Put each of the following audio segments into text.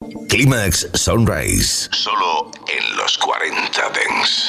Climax Sunrise, solo en los 40 Dance.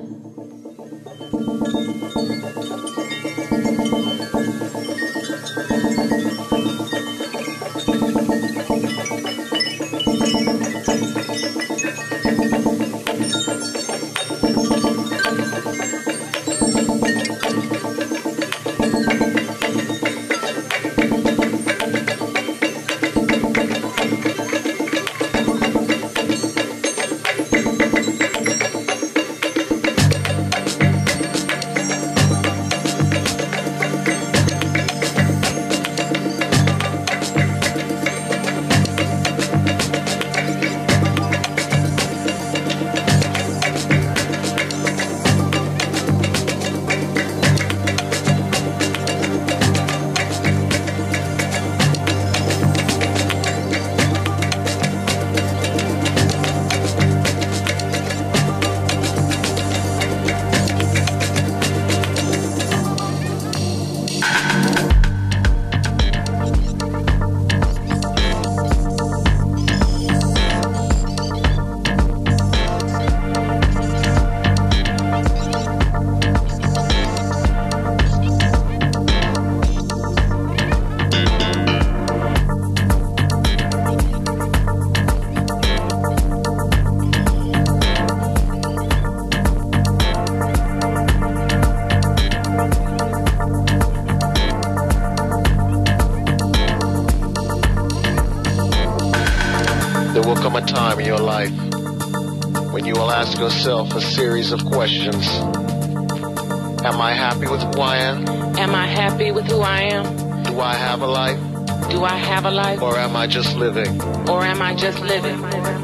Yourself a series of questions. Am I happy with who I am? Am I happy with who I am? Do I have a life? Do I have a life? Or am I just living? Or am I just living?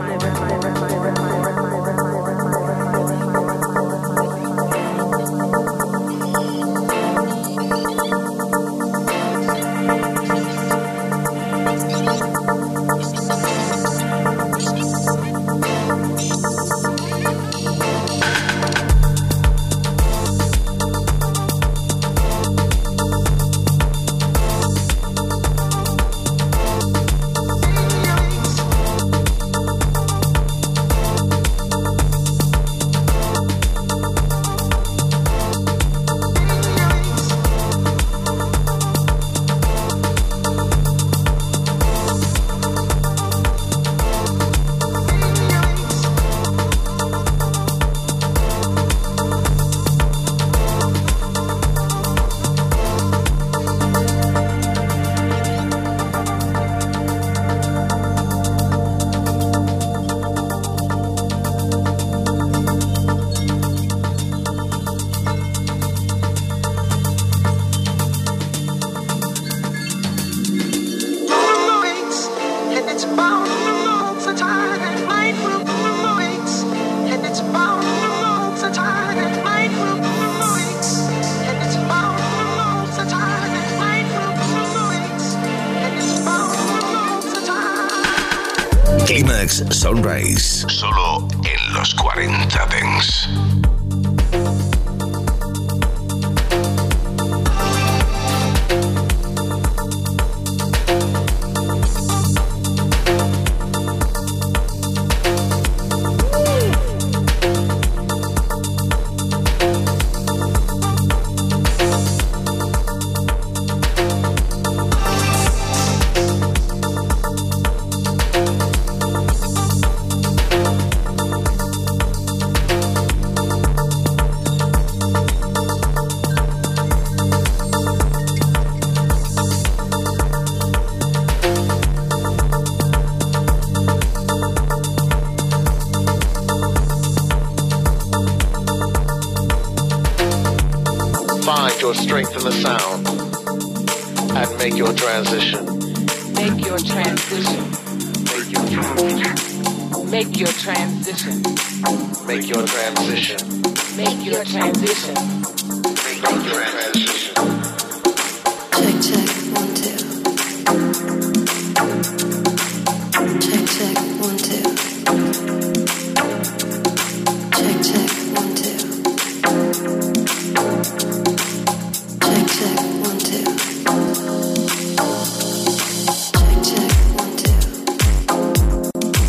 Climax Sunrise, solo en los 40 Dance. Your strength in the sound and make your transition. Make your transition. Make your transition. Make your transition. Make your transition. Make your transition. Make your transition. Check, check, 1, 2. Check, check, 1, 2. Check, check, 1, 2. Check, check, 1, 2. Check, check, 1, 2.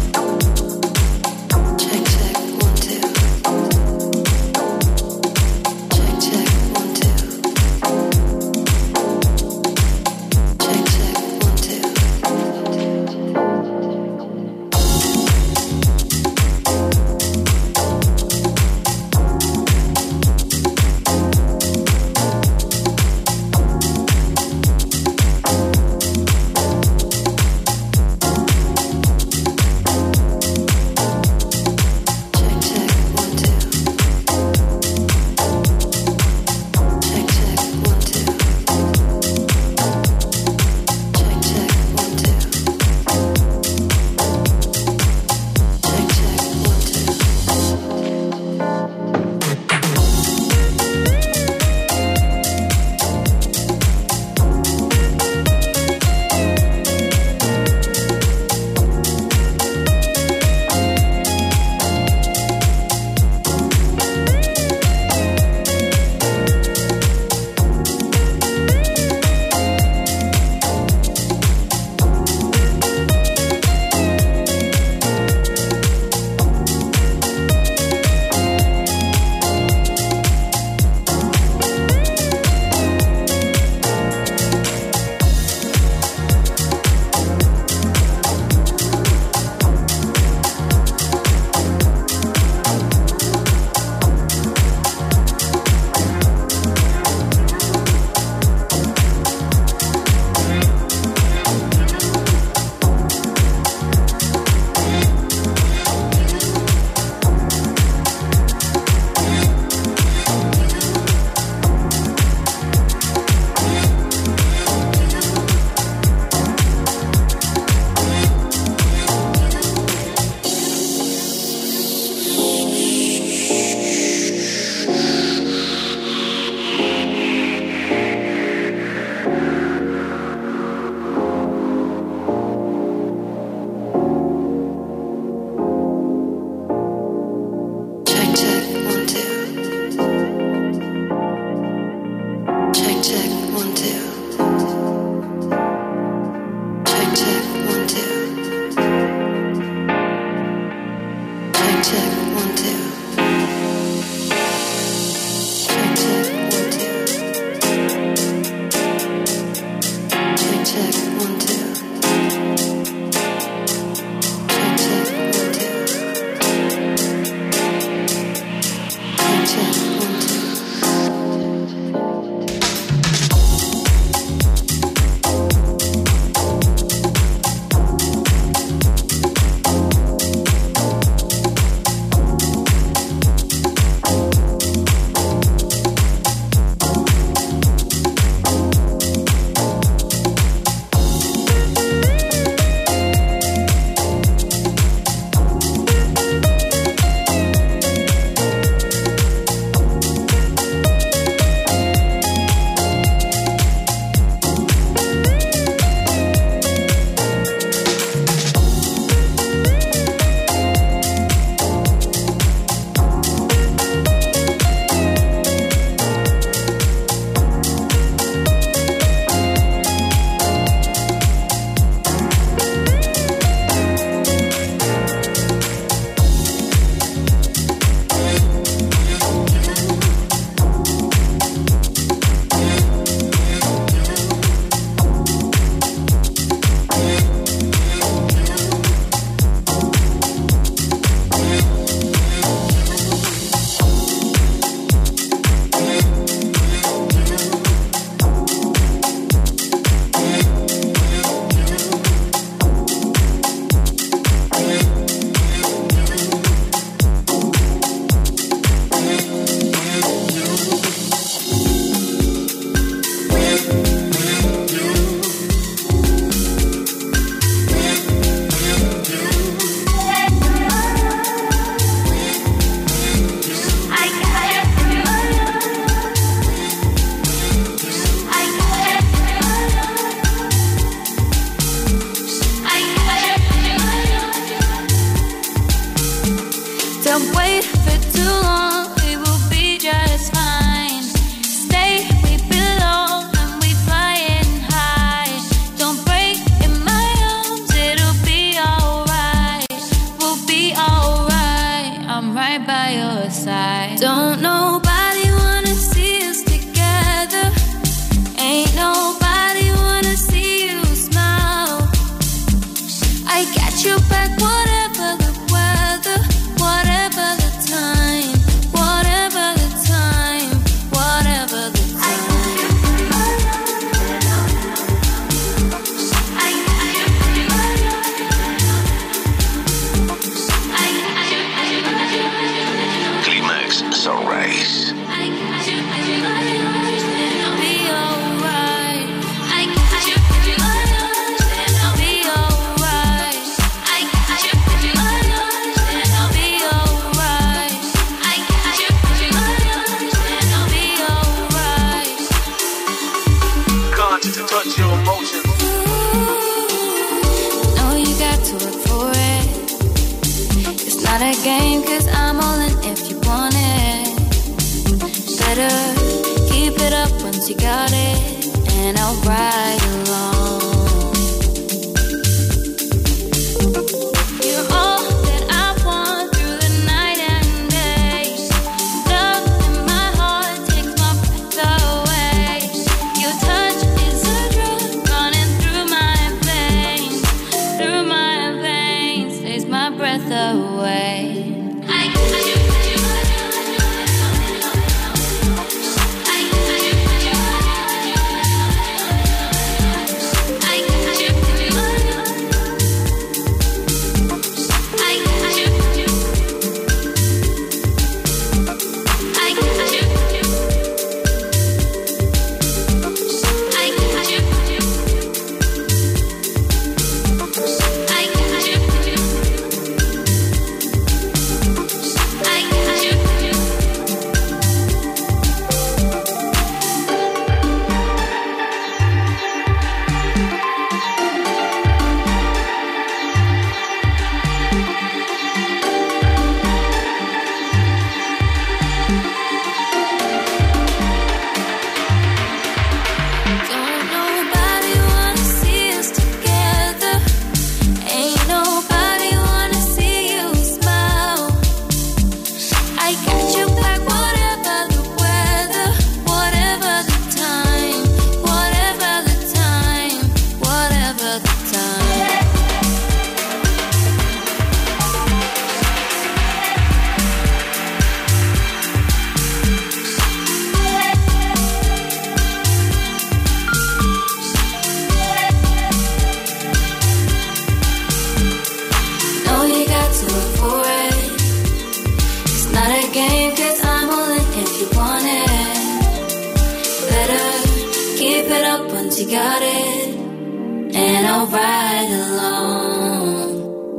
you got it, and I'll ride along.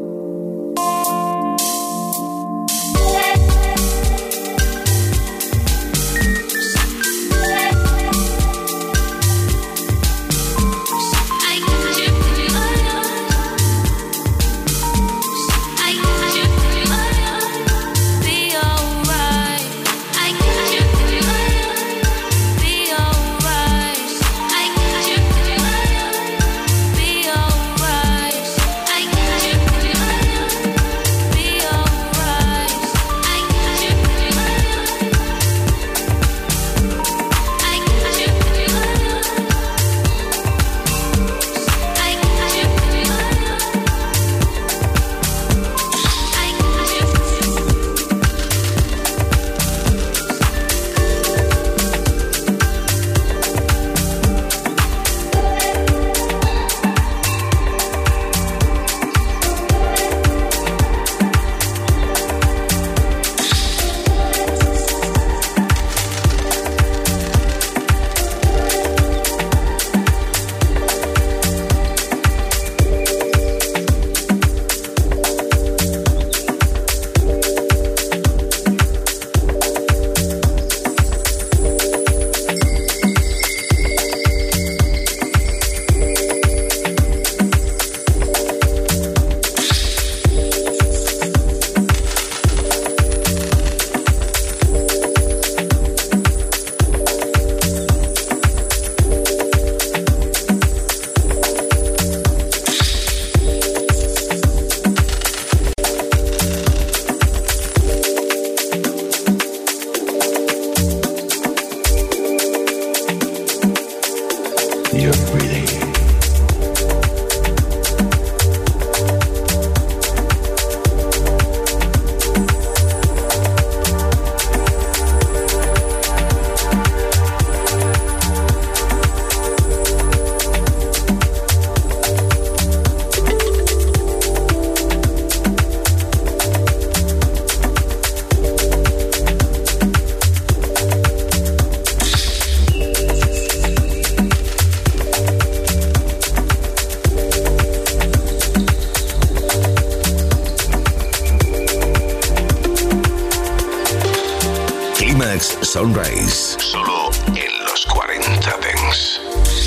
Sunrise, solo en los 40 Dance.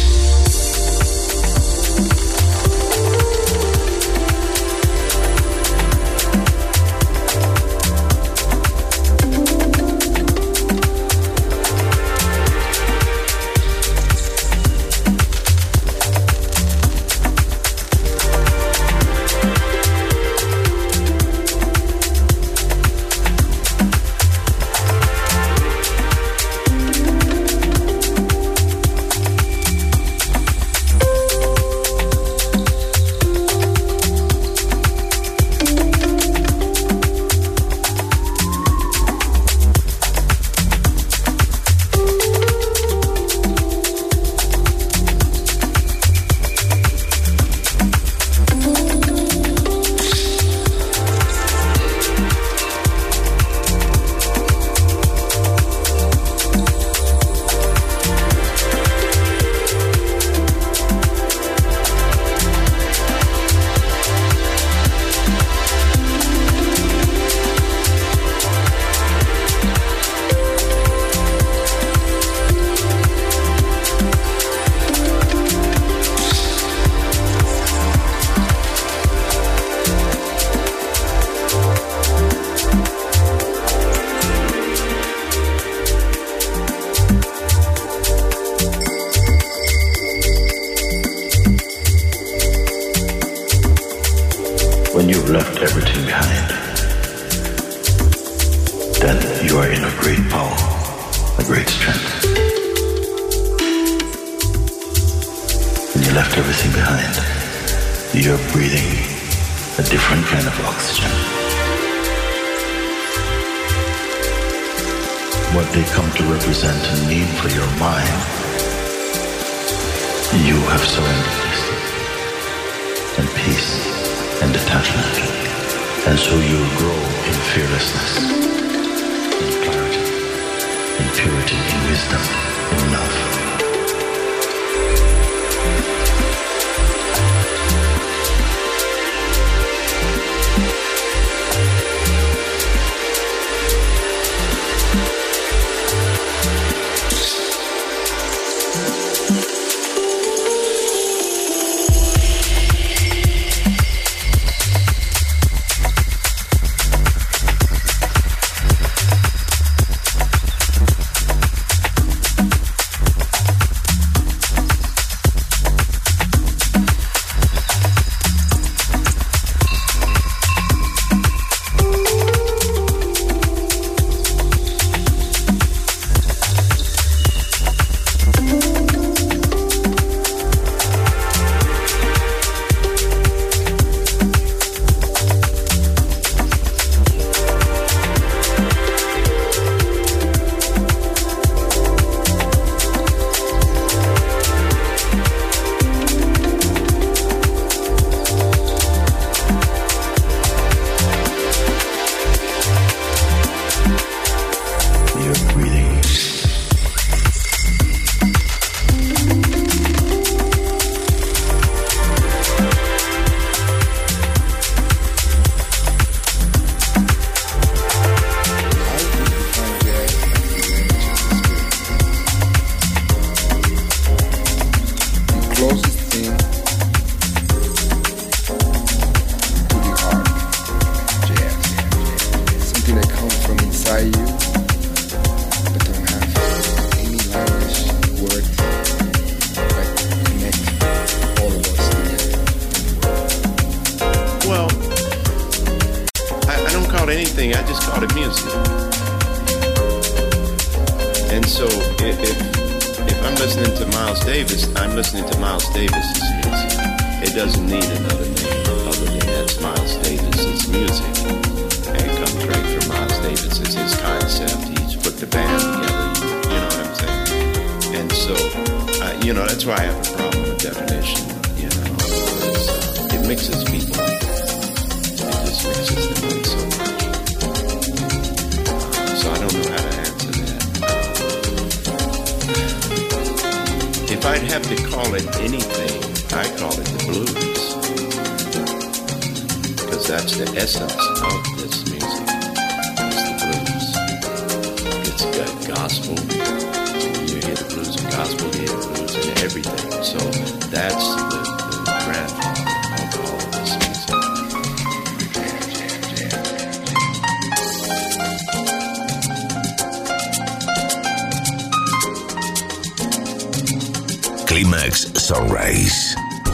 When you've left everything behind, then you are in a great power, a great strength. When you left everything behind, you're breathing a different kind of oxygen. What they come to represent and mean for your mind, you have surrendered this and peace and detachment, and so you'll grow in fearlessness, in clarity, in purity, in wisdom, in love. anything, I just called it music. And so if I'm listening to Miles Davis, I'm listening to Miles Davis's music. It doesn't need another name other than that's Miles Davis's music. And it comes straight from Miles Davis. It's his concept. He's put the band together. You know what I'm saying? And so, that's why I have a problem with definition. Because it mixes people. It just mixes them up so much. So I don't know how to answer that. If I'd have to call it anything, I call it the blues. Because that's the essence of this music. It's the blues. It's got gospel. You hear the blues and gospel, you hear the blues and everything. So that's the grandfather of all of this music. Climax Sunrise.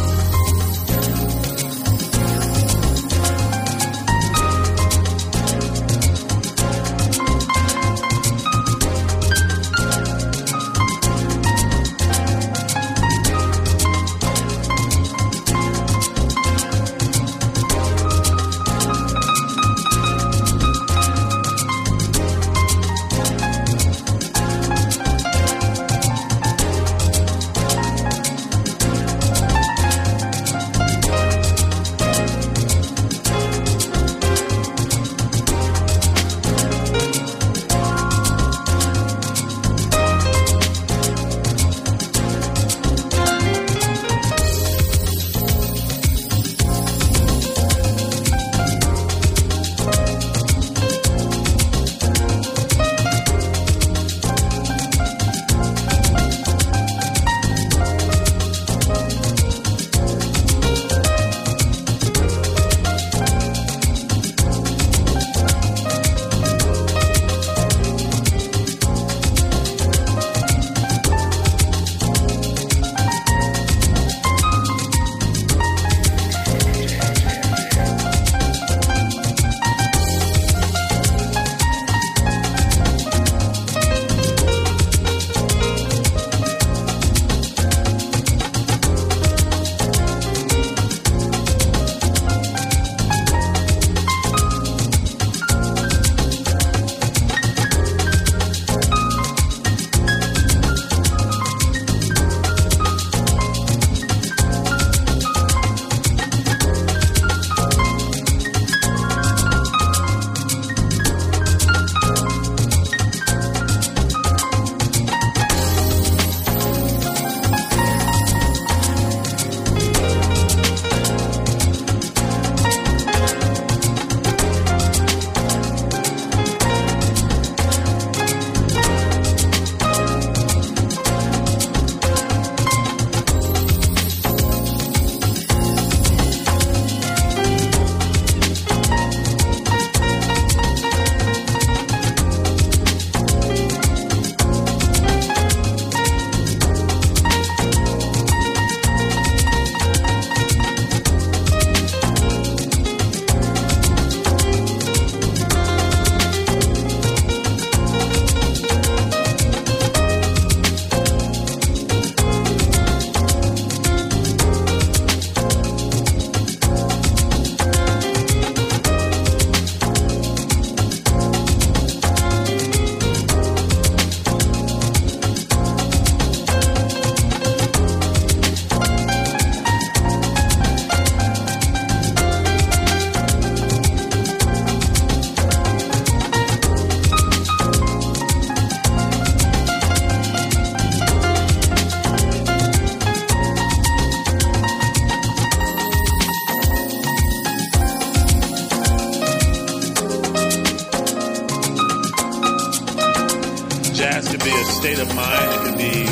state of mind. It could be,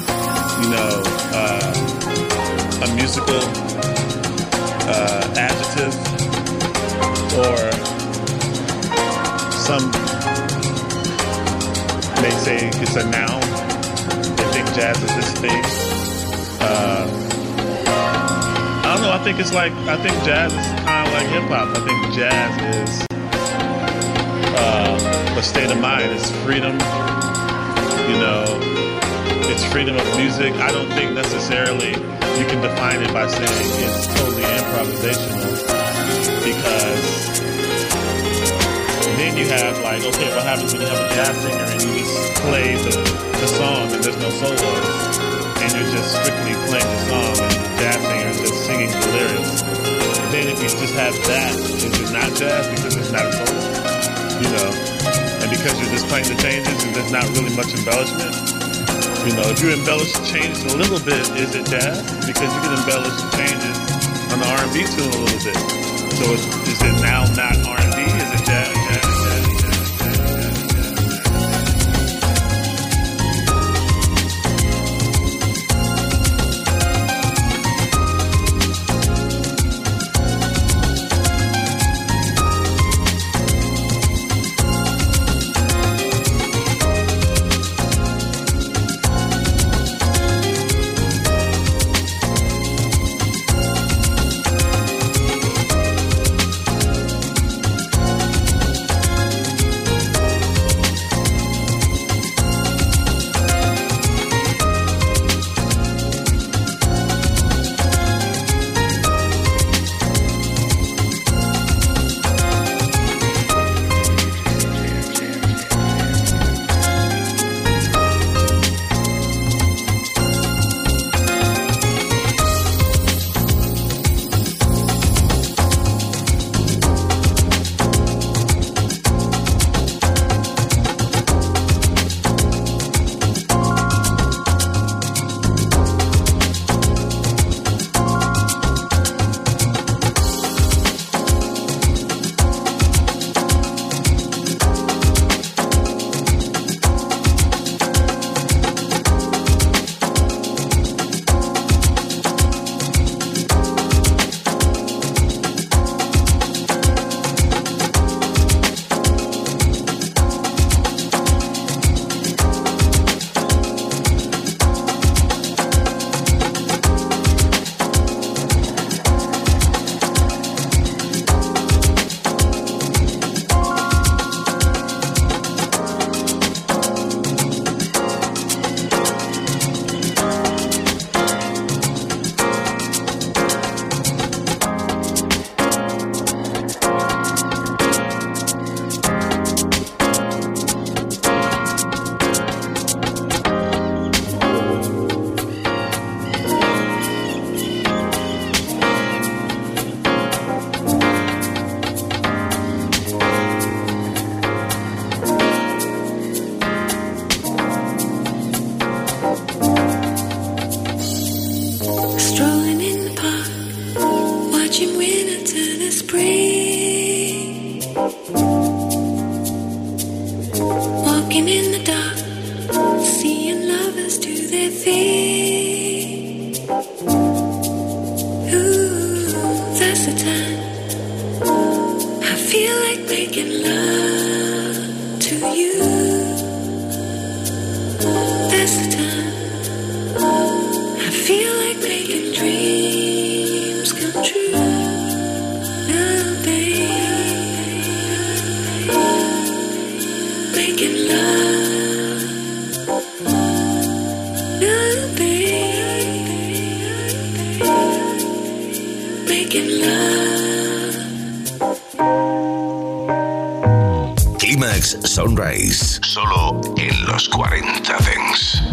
a musical adjective, or some may say it's a noun. They think jazz is this thing. I don't know. I think jazz is kind of like hip hop. I think jazz is a state of mind. It's freedom, you know, it's freedom of music. I don't think necessarily you can define it by saying it's totally improvisational, because then you have like, okay, what happens when you have a jazz singer and you just play the song and there's no solos, and you're just strictly playing the song and the jazz singer is just singing the lyrics. Then if you just have that, is it not jazz because it's not a solo? You know, and because you're just playing the changes and there's not really much embellishment. You know, if you embellish the changes a little bit, is it jazz? Because you can embellish the changes on the R&B tune a little bit. So is it now not R&B? Is it jazz? Climax Sunrise, solo en los 40 Dance.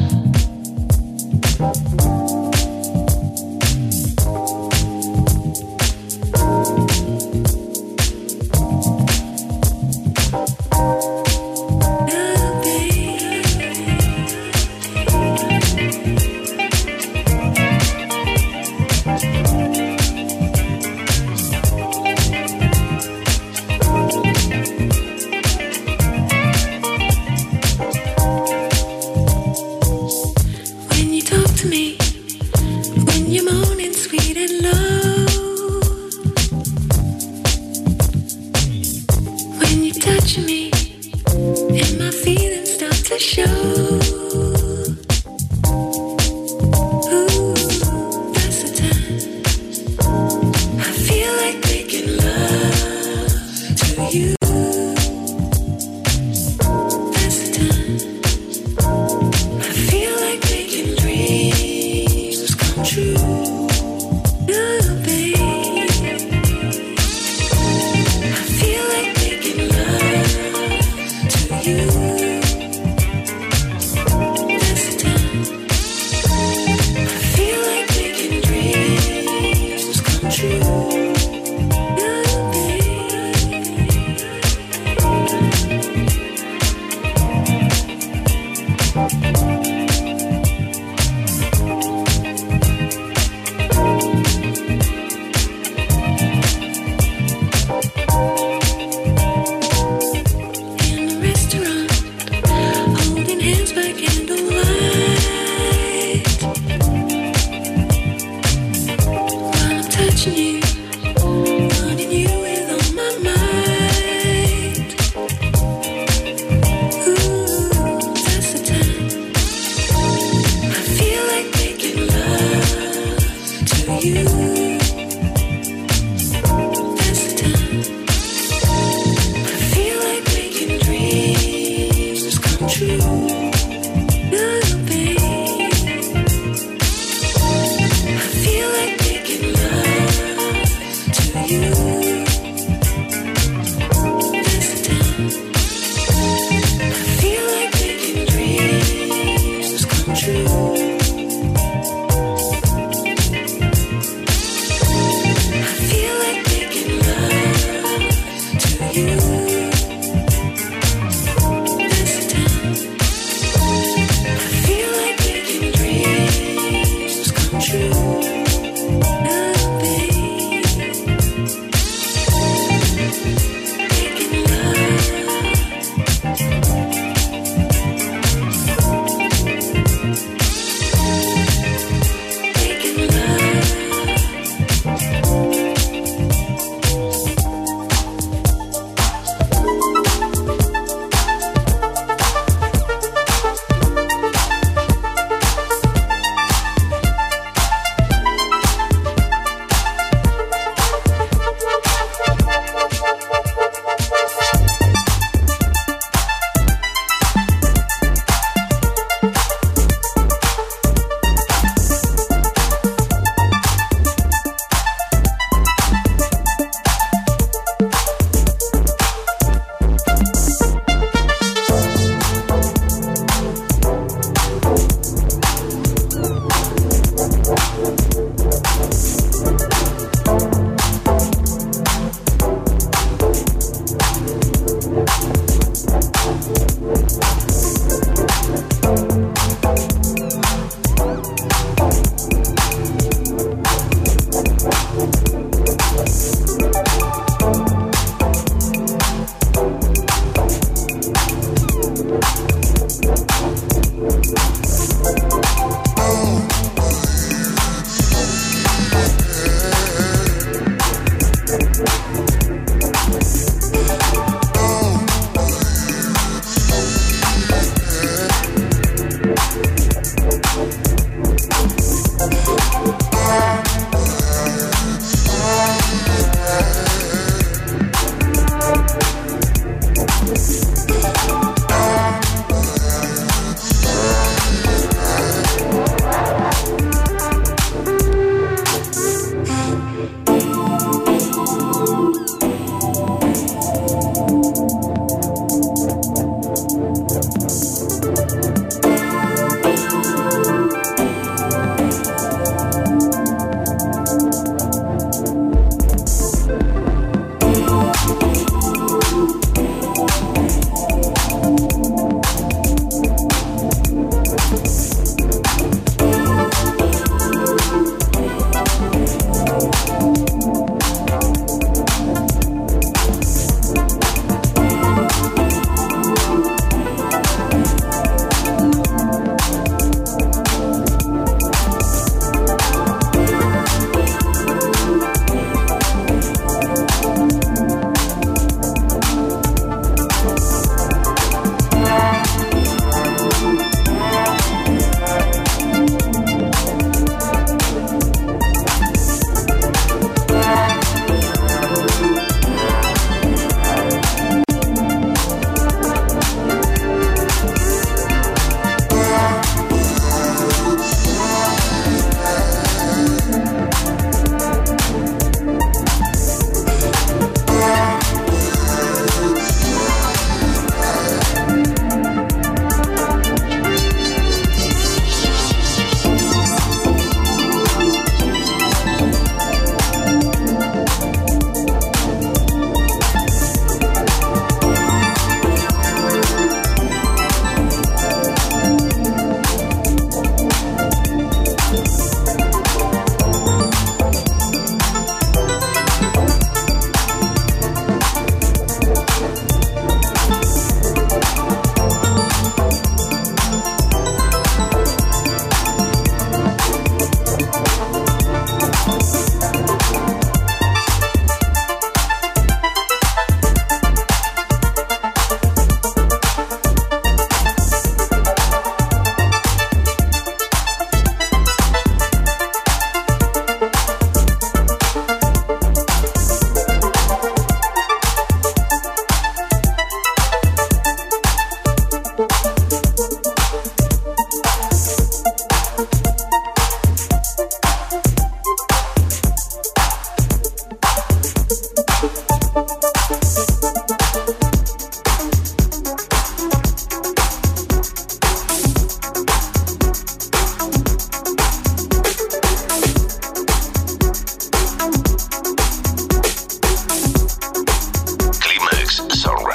You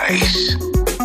Sunrise.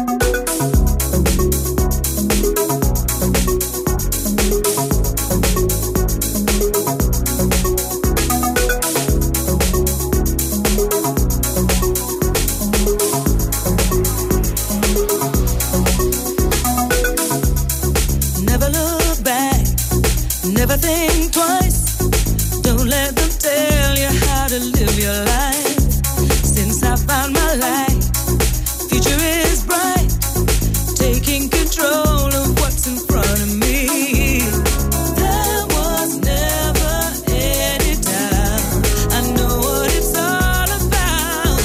Never look back, never think twice. Don't let them tell you how to live your life. Since I found my light, future is bright. Taking control of what's in front of me. There was never any doubt. I know what it's all about.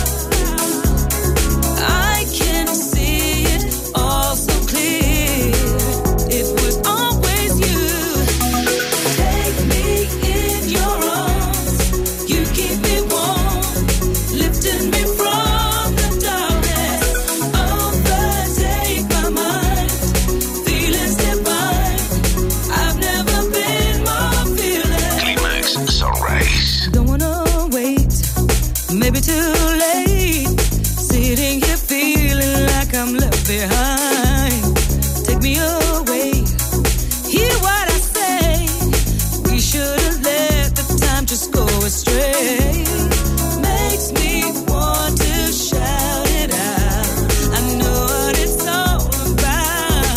I can see it all so clear. It was always you. Take me in your arms. You keep me warm, lifting me from the darkness. Overtake my mind, feelings divine. I've never been more feeling. Climax Sunrise. Don't wanna wait, maybe too late. Sitting here feeling like I'm left behind. Take me away, hear what I say. We shouldn't let the time just go astray. Makes me want to shout it out. I know what it's all about.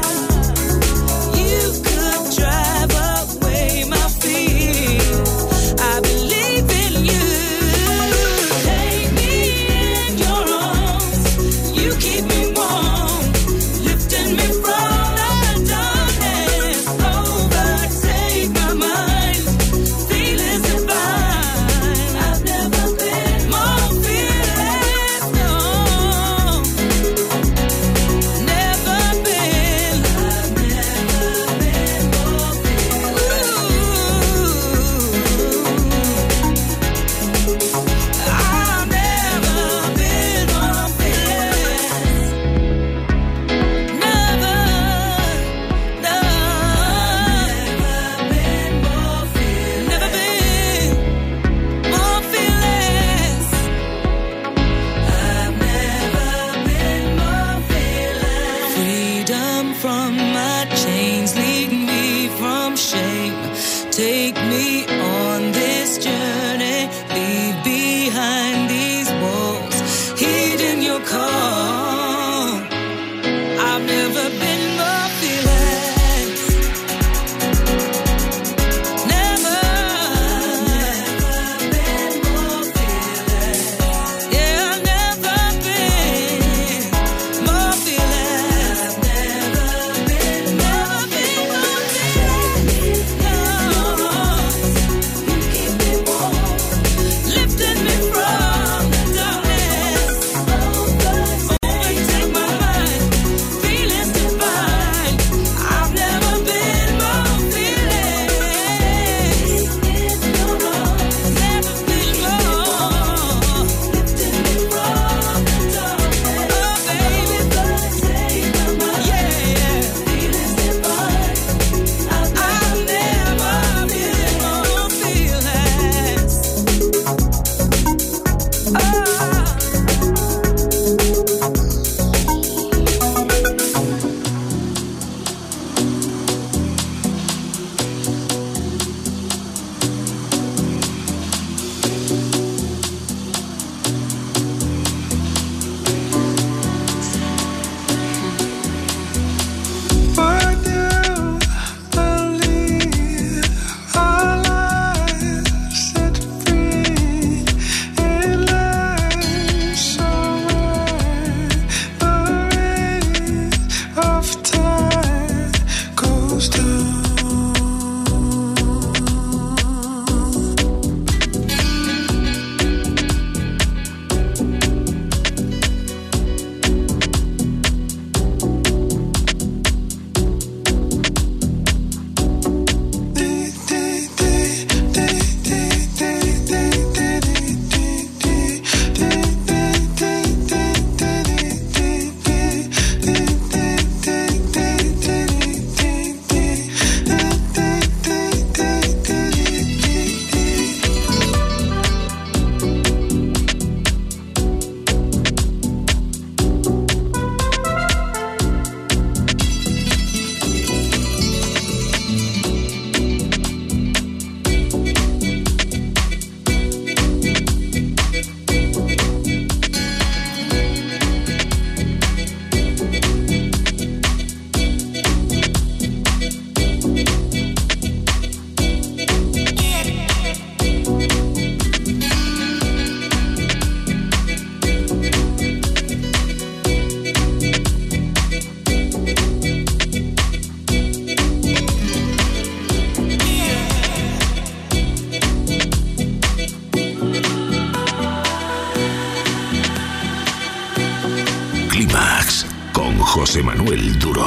You could drive away my fear. I believe in you. Take me in your arms. You keep me warm, lifting me from the darkness. Overtake my mind, feelings divine. I've never been more fearless, no. Never been. I've never been more fearless. I've never been more fearless. Never, no. Never been more fearless. Never been more fearless. I've never been more fearless. Freedom from my chains, lead me from shame. Take me on this journey, leave behind these walls, hidden your call. I've never been more fearless. Never, been more fearless. Yeah, I've never been more fearless. I've never been more fearless. No, you keep me warm, lifting me from the darkness. Clímax con José Manuel Duro.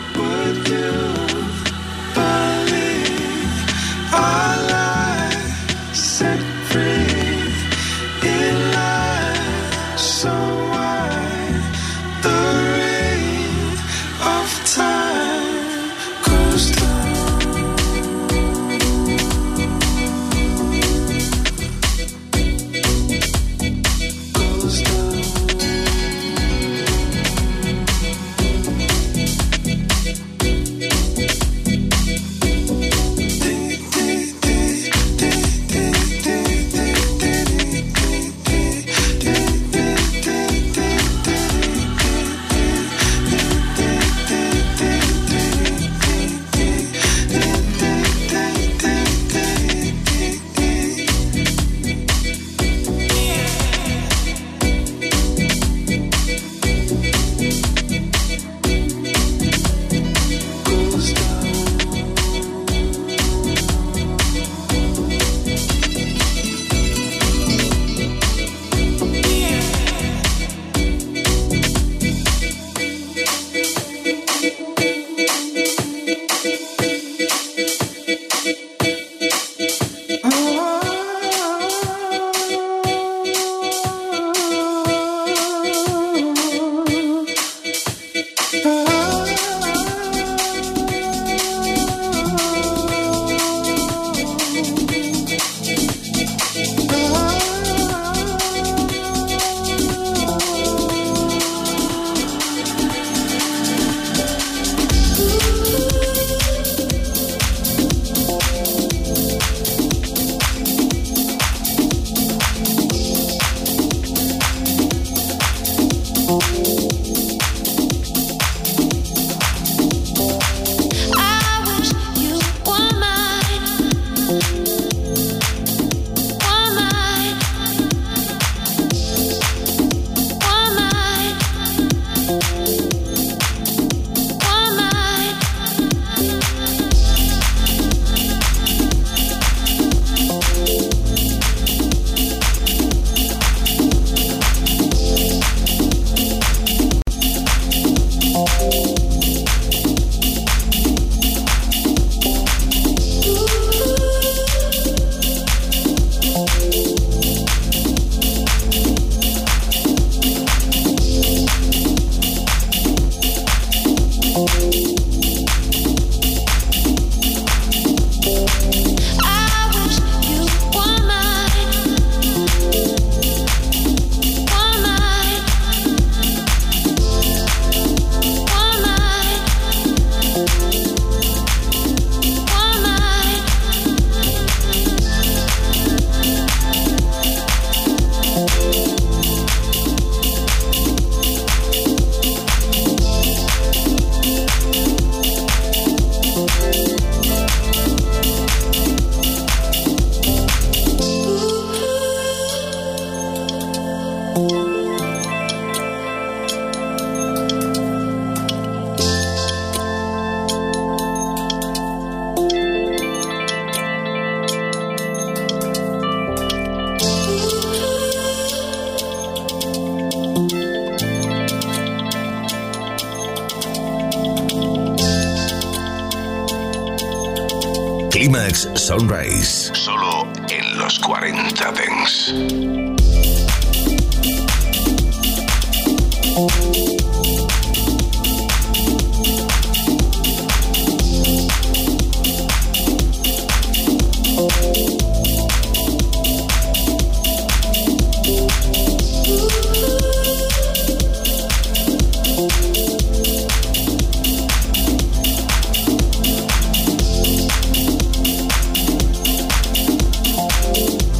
Clímax Sunrise, solo en los 40 Dance.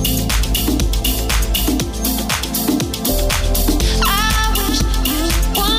I wish you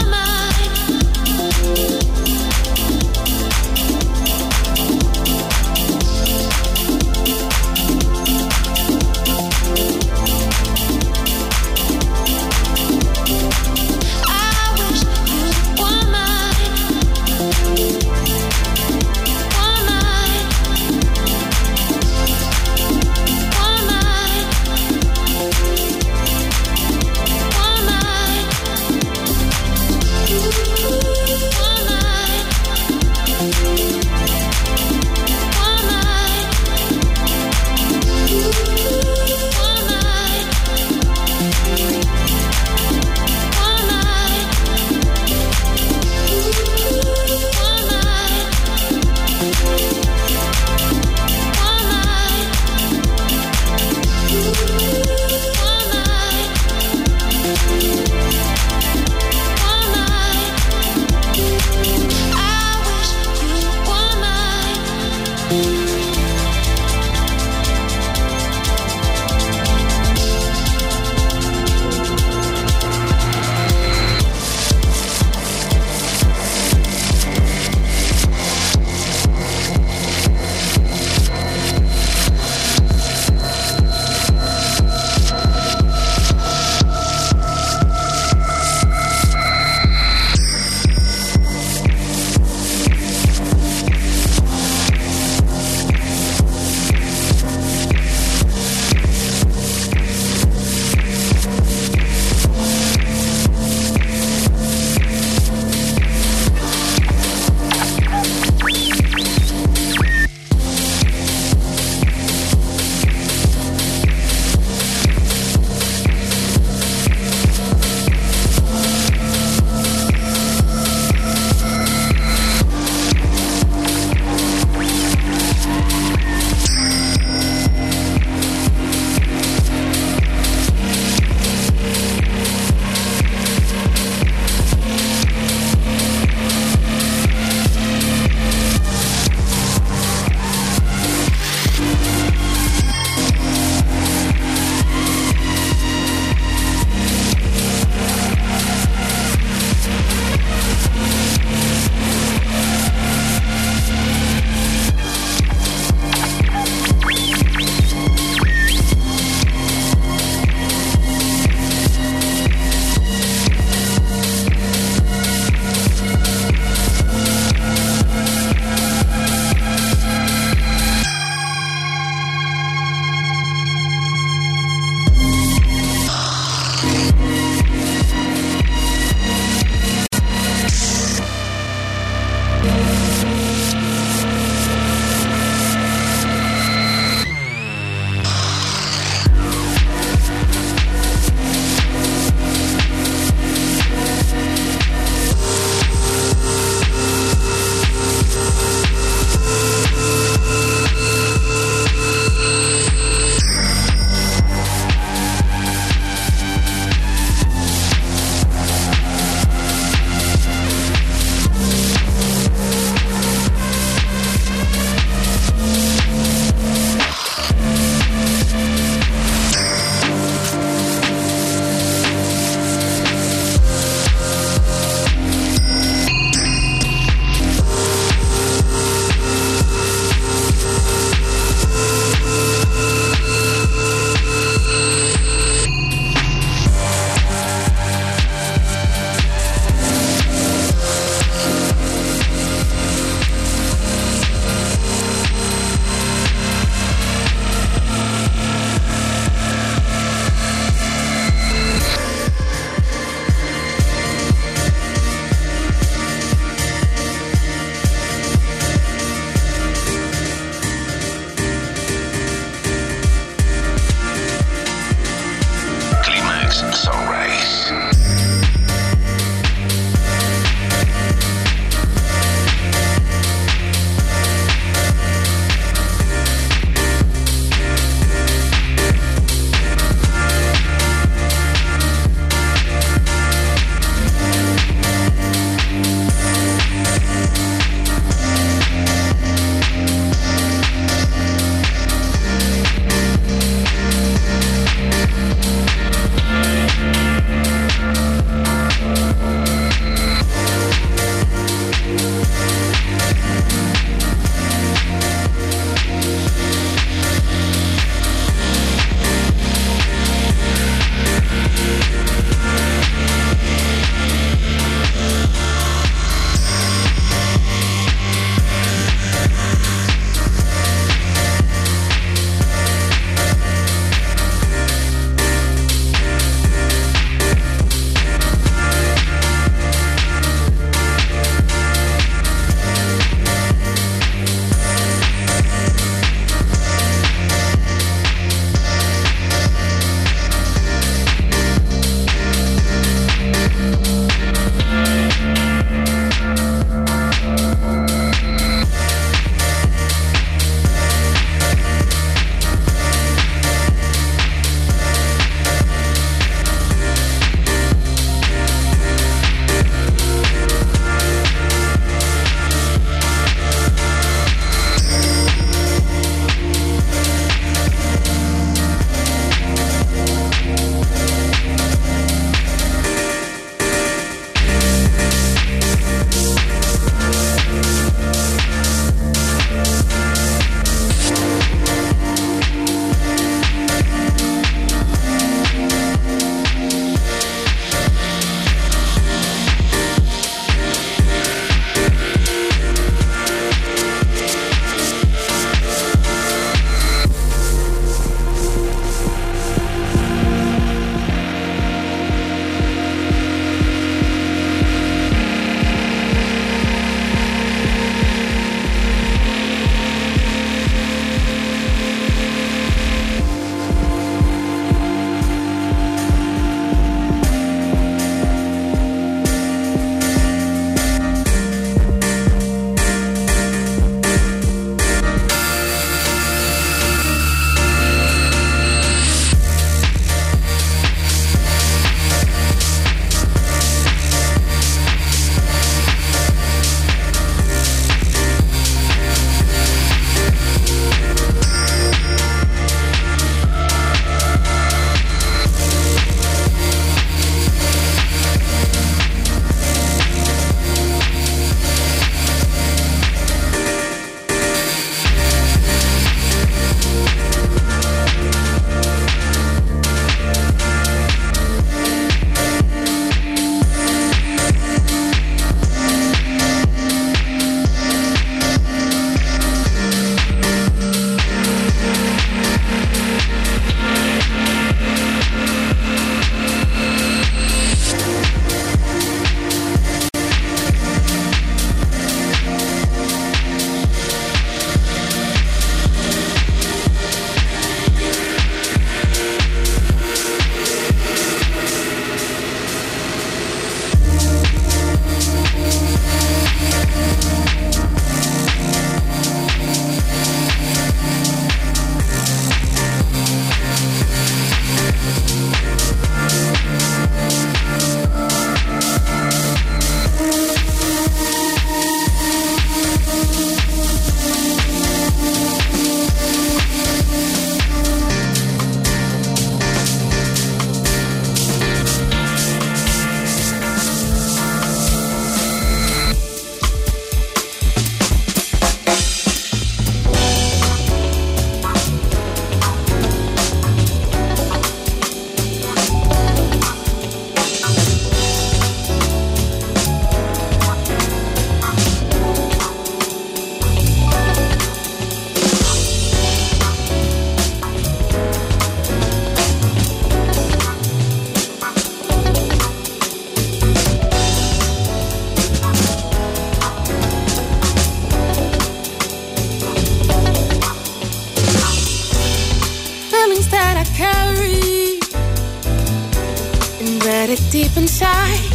deep inside,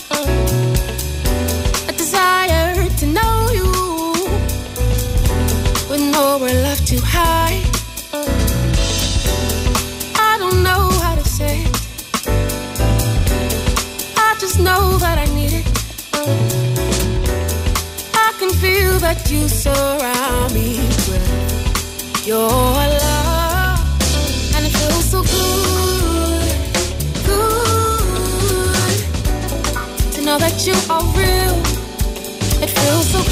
a desire to know you, with nowhere left to hide. I don't know how to say it, I just know that I need it. I can feel that you surround me with your love, and it feels so good, good to know that you are real. It feels so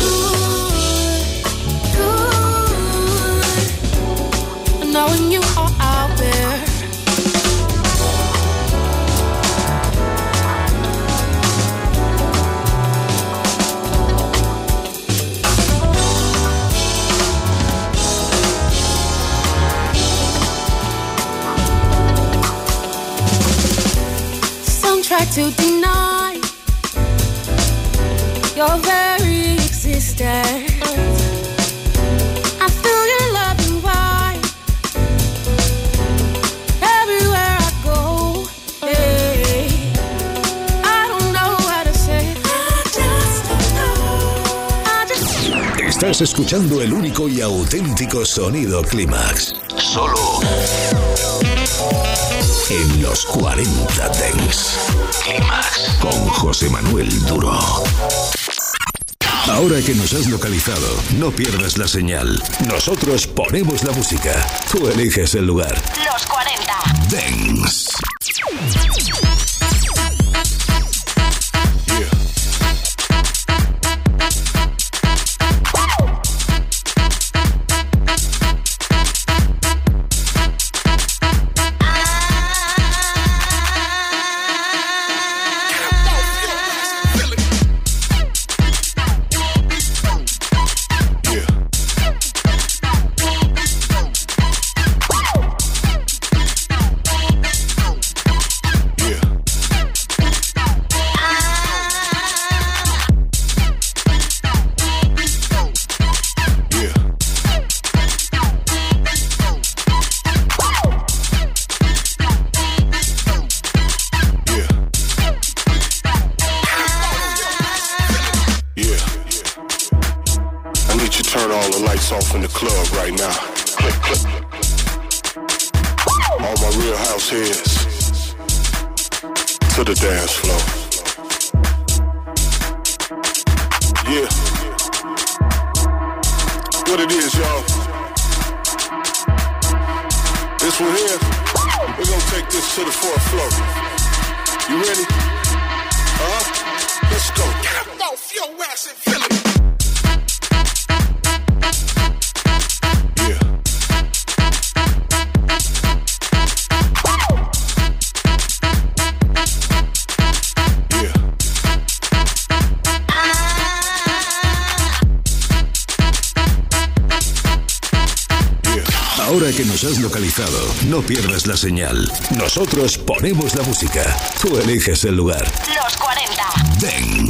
good, good knowing you are out there. Try to deny your very existence. I feel your loving vibe everywhere I go. Hey, I don't know how to say it. I just don't know. Estás escuchando el único y auténtico sonido Clímax. Solo en los 40 Dance. Clímax con José Manuel Duro. Ahora que nos has localizado, no pierdas la señal. Nosotros ponemos la música. Tú eliges el lugar. Los 40 Dance. Off in the club right now. Click, click. All my real house heads to the dance floor. Yeah. What it is, y'all? This one here, we're gonna take this to the fourth floor. You ready? Let's go. Get off your ass and feel it. Ahora que nos has localizado, no pierdas la señal. Nosotros ponemos la música. Tú eliges el lugar. Los 40 Dance.